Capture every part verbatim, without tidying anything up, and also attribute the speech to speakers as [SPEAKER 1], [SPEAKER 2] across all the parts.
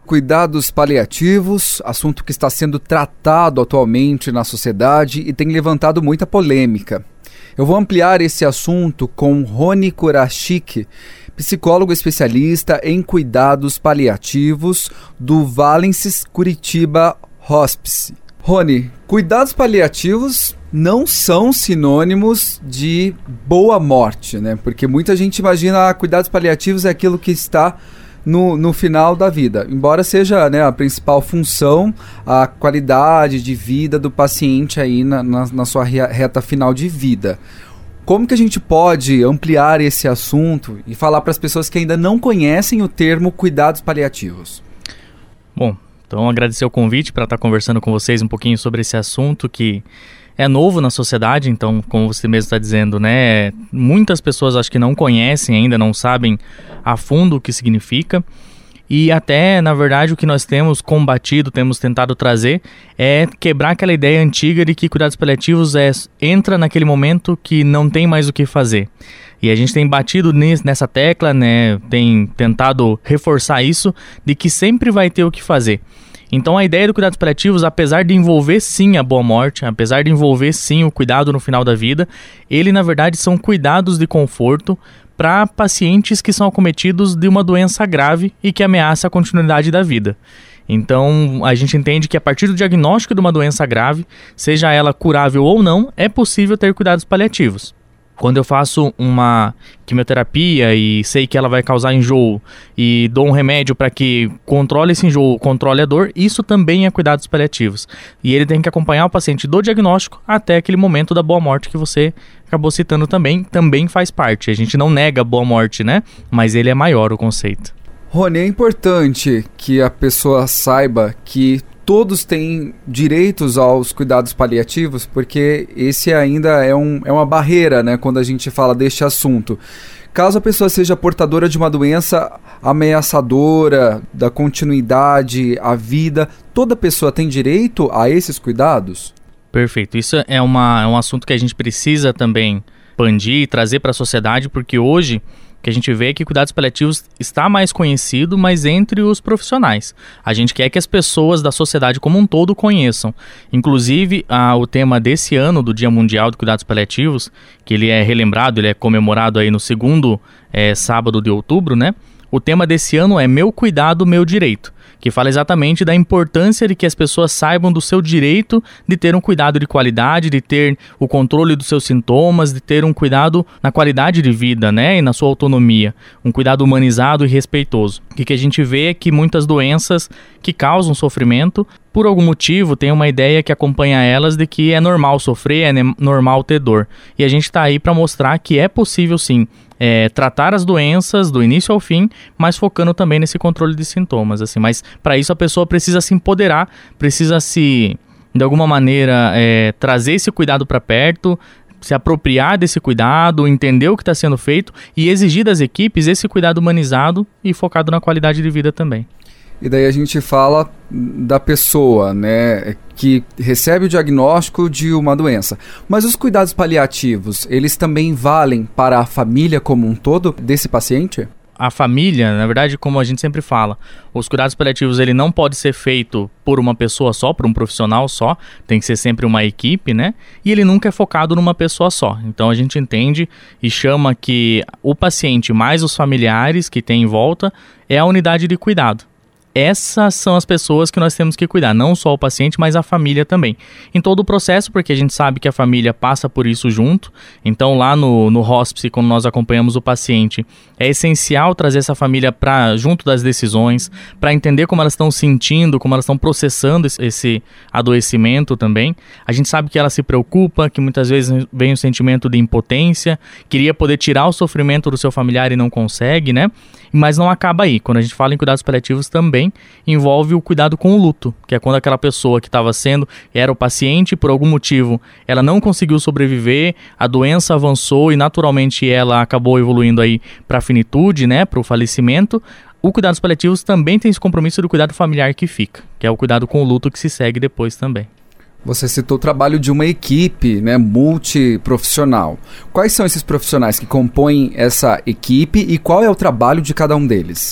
[SPEAKER 1] Cuidados paliativos, assunto que está sendo tratado atualmente na sociedade e tem levantado muita polêmica. Eu vou ampliar esse assunto com Rony Kurashik, psicólogo especialista em cuidados paliativos do Valences Curitiba Hospice. Rony, cuidados paliativos não são sinônimos de boa morte, né? Porque muita gente imagina que cuidados paliativos é aquilo que está No, no final da vida, embora seja, né, a principal função, a qualidade de vida do paciente aí na, na, na sua reta final de vida. Como que a gente pode ampliar esse assunto e falar para as pessoas que ainda não conhecem o termo cuidados paliativos?
[SPEAKER 2] Bom, então agradecer o convite para estar conversando com vocês um pouquinho sobre esse assunto que é novo na sociedade. Então, como você mesmo está dizendo, né, muitas pessoas acho que não conhecem ainda, não sabem a fundo o que significa. E até, na verdade, o que nós temos combatido, temos tentado trazer, é quebrar aquela ideia antiga de que cuidados paliativos é, entra naquele momento que não tem mais o que fazer. E a gente tem batido nessa tecla, né, tem tentado reforçar isso, de que sempre vai ter o que fazer. Então a ideia do cuidados paliativos, apesar de envolver sim a boa morte, apesar de envolver sim o cuidado no final da vida, ele na verdade são cuidados de conforto para pacientes que são acometidos de uma doença grave e que ameaça a continuidade da vida. Então a gente entende que a partir do diagnóstico de uma doença grave, seja ela curável ou não, é possível ter cuidados paliativos. Quando eu faço uma quimioterapia e sei que ela vai causar enjoo e dou um remédio para que controle esse enjoo, controle a dor, isso também é cuidados paliativos. E ele tem que acompanhar o paciente do diagnóstico até aquele momento da boa morte que você acabou citando também, também faz parte. A gente não nega a boa morte, né? Mas ele é maior o conceito.
[SPEAKER 1] Rony, é importante que a pessoa saiba que todos têm direitos aos cuidados paliativos, porque esse ainda é, um, é uma barreira, né, quando a gente fala deste assunto. Caso a pessoa seja portadora de uma doença ameaçadora da continuidade, à vida, toda pessoa tem direito a esses cuidados?
[SPEAKER 2] Perfeito. Isso é, uma, é um assunto que a gente precisa também expandir e trazer para a sociedade, porque hoje que a gente vê que cuidados paliativos está mais conhecido, mas entre os profissionais. A gente quer que as pessoas da sociedade como um todo conheçam. Inclusive, a, o tema desse ano do Dia Mundial de Cuidados Paliativos, que ele é relembrado, ele é comemorado aí no segundo é, sábado de outubro, né? O tema desse ano é Meu Cuidado, Meu Direito, que fala exatamente da importância de que as pessoas saibam do seu direito de ter um cuidado de qualidade, de ter o controle dos seus sintomas, de ter um cuidado na qualidade de vida, né, e na sua autonomia, um cuidado humanizado e respeitoso. O que, que a gente vê é que muitas doenças que causam sofrimento, por algum motivo, tem uma ideia que acompanha elas de que é normal sofrer, é normal ter dor. E a gente está aí para mostrar que é possível sim, É, tratar as doenças do início ao fim, mas focando também nesse controle de sintomas, assim. Mas para isso a pessoa precisa se empoderar, precisa se, de alguma maneira, é, trazer esse cuidado para perto, se apropriar desse cuidado, entender o que está sendo feito e exigir das equipes esse cuidado humanizado e focado na qualidade de vida também.
[SPEAKER 1] E daí a gente fala da pessoa, né, que recebe o diagnóstico de uma doença. Mas os cuidados paliativos, eles também valem para a família como um todo desse paciente?
[SPEAKER 2] A família, na verdade, como a gente sempre fala, os cuidados paliativos ele não pode ser feito por uma pessoa só, por um profissional só, tem que ser sempre uma equipe, né? E ele nunca é focado numa pessoa só. Então a gente entende e chama que o paciente mais os familiares que tem em volta é a unidade de cuidado. Essas são as pessoas que nós temos que cuidar, não só o paciente, mas a família também. Em todo o processo, porque a gente sabe que a família passa por isso junto. Então lá no, no hospice, quando nós acompanhamos o paciente, é essencial trazer essa família para junto das decisões, para entender como elas estão sentindo, como elas estão processando esse, esse adoecimento também. A gente sabe que ela se preocupa, que muitas vezes vem o sentimento de impotência, queria poder tirar o sofrimento do seu familiar e não consegue, né? Mas não acaba aí. Quando a gente fala em cuidados paliativos também envolve o cuidado com o luto, que é quando aquela pessoa que estava sendo, era o paciente, por algum motivo ela não conseguiu sobreviver, a doença avançou e naturalmente ela acabou evoluindo aí para a finitude, né, para o falecimento. O cuidados paliativos também tem esse compromisso do cuidado familiar que fica, que é o cuidado com o luto que se segue depois também.
[SPEAKER 1] Você citou o trabalho de uma equipe, né, multiprofissional. Quais são esses profissionais que compõem essa equipe e qual é o trabalho de cada um deles?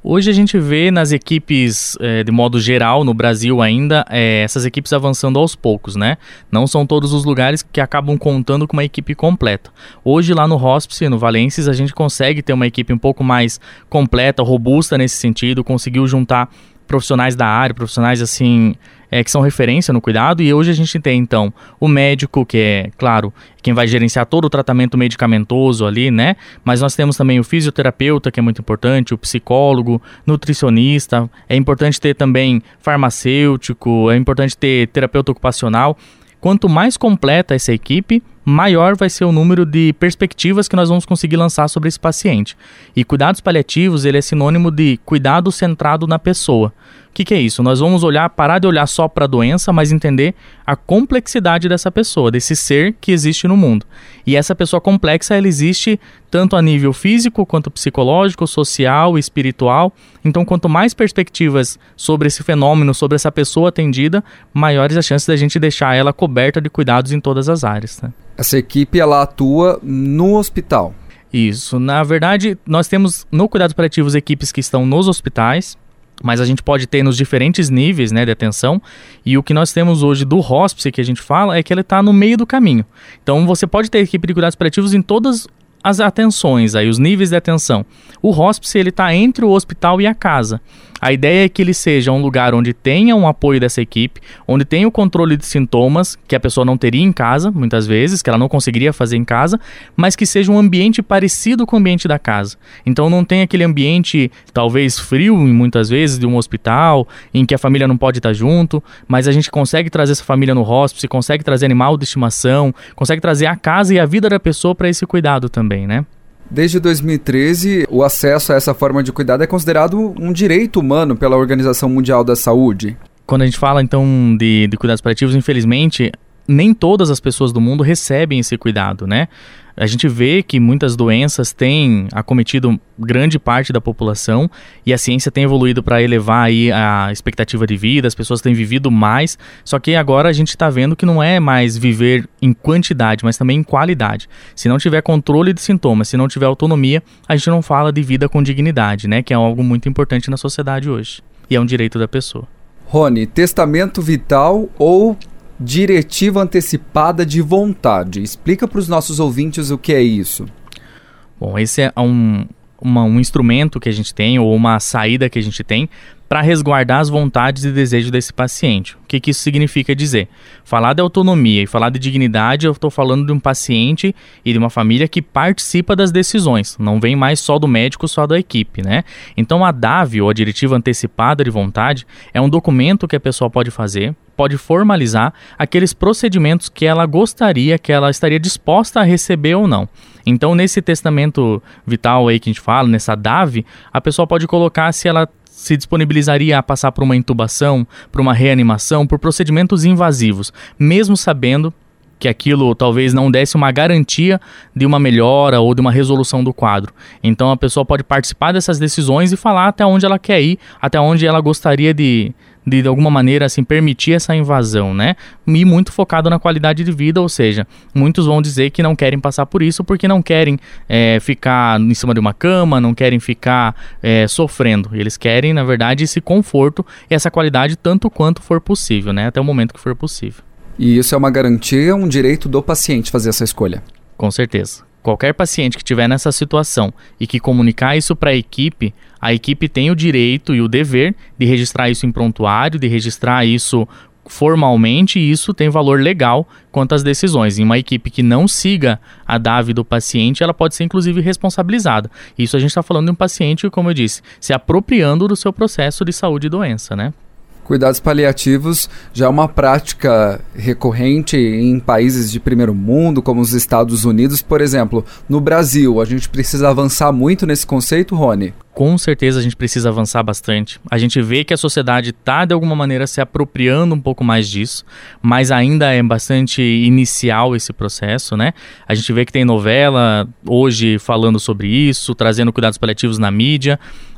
[SPEAKER 2] Hoje a gente vê nas equipes, é, de modo geral, no Brasil ainda, é, essas equipes avançando aos poucos, né? Não são todos os lugares que acabam contando com uma equipe completa. Hoje lá no Hospice, no Valências, a gente consegue ter uma equipe um pouco mais completa, robusta nesse sentido, conseguiu juntar profissionais da área, profissionais assim, é, que são referência no cuidado, e hoje a gente tem então o médico, que é, claro, quem vai gerenciar todo o tratamento medicamentoso ali, né, mas nós temos também o fisioterapeuta, que é muito importante, o psicólogo, nutricionista, é importante ter também farmacêutico, é importante ter terapeuta ocupacional. Quanto mais completa essa equipe, maior vai ser o número de perspectivas que nós vamos conseguir lançar sobre esse paciente. E cuidados paliativos, ele é sinônimo de cuidado centrado na pessoa. O que, que é isso? Nós vamos olhar, parar de olhar só para a doença, mas entender a complexidade dessa pessoa, desse ser que existe no mundo. E essa pessoa complexa, ela existe tanto a nível físico, quanto psicológico, social, espiritual. Então, quanto mais perspectivas sobre esse fenômeno, sobre essa pessoa atendida, maiores as chances da gente deixar ela coberta de cuidados em todas as áreas, né?
[SPEAKER 1] Essa equipe, ela atua no hospital.
[SPEAKER 2] Isso. Na verdade, nós temos no cuidados paliativos equipes que estão nos hospitais, mas a gente pode ter nos diferentes níveis, né, de atenção, e o que nós temos hoje do hospice que a gente fala é que ele está no meio do caminho. Então você pode ter equipe de cuidados paliativos em todas as atenções, aí, os níveis de atenção. O hospice ele está entre o hospital e a casa. A ideia é que ele seja um lugar onde tenha um apoio dessa equipe, onde tenha o controle de sintomas, que a pessoa não teria em casa, muitas vezes, que ela não conseguiria fazer em casa, mas que seja um ambiente parecido com o ambiente da casa. Então não tem aquele ambiente, talvez frio, muitas vezes, de um hospital, em que a família não pode estar junto, mas a gente consegue trazer essa família no hospice, consegue trazer animal de estimação, consegue trazer a casa e a vida da pessoa para esse cuidado também, né?
[SPEAKER 1] Desde dois mil e treze, o acesso a essa forma de cuidado é considerado um direito humano pela Organização Mundial da Saúde.
[SPEAKER 2] Quando a gente fala, então, de, de cuidados paliativos, infelizmente, nem todas as pessoas do mundo recebem esse cuidado, né? A gente vê que muitas doenças têm acometido grande parte da população e a ciência tem evoluído para elevar aí a expectativa de vida, as pessoas têm vivido mais, só que agora a gente está vendo que não é mais viver em quantidade, mas também em qualidade. Se não tiver controle de sintomas, se não tiver autonomia, a gente não fala de vida com dignidade, né? Que é algo muito importante na sociedade hoje e é um direito da pessoa.
[SPEAKER 1] Rony, testamento vital ou diretiva antecipada de vontade. Explica para os nossos ouvintes o que é isso.
[SPEAKER 2] Bom, esse é um, uma, um instrumento que a gente tem, ou uma saída que a gente tem para resguardar as vontades e desejos desse paciente. O que, que isso significa dizer? Falar de autonomia e falar de dignidade, eu estou falando de um paciente e de uma família que participa das decisões. Não vem mais só do médico, só da equipe, né? Então a D A V, ou a Diretiva Antecipada de Vontade, é um documento que a pessoa pode fazer, pode formalizar aqueles procedimentos que ela gostaria, que ela estaria disposta a receber ou não. Então, nesse testamento vital aí que a gente fala, nessa D A V, a pessoa pode colocar se ela se disponibilizaria a passar por uma intubação, por uma reanimação, por procedimentos invasivos, mesmo sabendo que aquilo talvez não desse uma garantia de uma melhora ou de uma resolução do quadro. Então a pessoa pode participar dessas decisões e falar até onde ela quer ir, até onde ela gostaria de, de, de alguma maneira, assim, permitir essa invasão, né? E muito focado na qualidade de vida, ou seja, muitos vão dizer que não querem passar por isso porque não querem é, ficar em cima de uma cama, não querem ficar é, sofrendo. Eles querem, na verdade, esse conforto e essa qualidade tanto quanto for possível, né? Até o momento que for possível.
[SPEAKER 1] E isso é uma garantia, um direito do paciente fazer essa escolha?
[SPEAKER 2] Com certeza. Qualquer paciente que estiver nessa situação e que comunicar isso para a equipe, a equipe tem o direito e o dever de registrar isso em prontuário, de registrar isso formalmente, e isso tem valor legal quanto às decisões. Em uma equipe que não siga a D A V do paciente, ela pode ser inclusive responsabilizada. Isso a gente está falando de um paciente, como eu disse, se apropriando do seu processo de saúde e doença, né?
[SPEAKER 1] Cuidados paliativos já é uma prática recorrente em países de primeiro mundo, como os Estados Unidos, por exemplo. No Brasil, a gente precisa avançar muito nesse conceito, Rony?
[SPEAKER 2] Com certeza a gente precisa avançar bastante. A gente vê que a sociedade está, de alguma maneira, se apropriando um pouco mais disso, mas ainda é bastante inicial esse processo, né? A gente vê que tem novela hoje falando sobre isso, trazendo cuidados paliativos na mídia,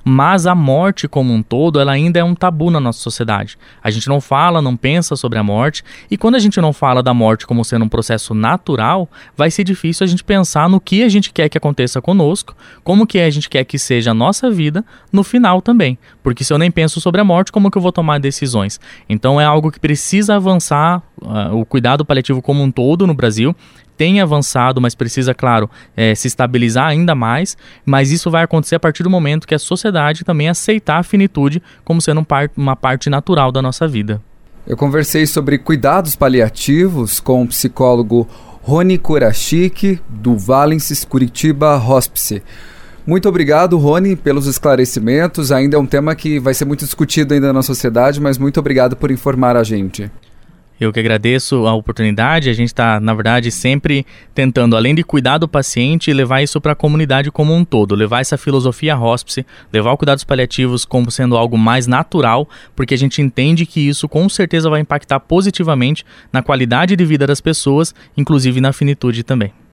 [SPEAKER 2] mas a morte como um todo, ela ainda é um tabu na nossa sociedade. A gente não fala, não pensa sobre a morte, e quando a gente não fala da morte como sendo um processo natural, vai ser difícil a gente pensar no que a gente quer que aconteça conosco, como que a gente quer que seja a nossa vida no final também. Porque se eu nem penso sobre a morte, como que eu vou tomar decisões? Então é algo que precisa avançar, uh, o cuidado paliativo como um todo no Brasil tem avançado, mas precisa, claro, é, se estabilizar ainda mais, mas isso vai acontecer a partir do momento que a sociedade também aceitar a finitude como sendo um par- uma parte natural da nossa vida.
[SPEAKER 1] Eu conversei sobre cuidados paliativos com o psicólogo Rony Kurashiki, do Valences Curitiba Hospice. Muito obrigado, Rony, pelos esclarecimentos. Ainda é um tema que vai ser muito discutido ainda na sociedade, mas muito obrigado por informar a gente.
[SPEAKER 2] Eu que agradeço a oportunidade. A gente está, na verdade, sempre tentando, além de cuidar do paciente, levar isso para a comunidade como um todo, levar essa filosofia hospice, levar os cuidados paliativos como sendo algo mais natural, porque a gente entende que isso com certeza vai impactar positivamente na qualidade de vida das pessoas, inclusive na finitude também.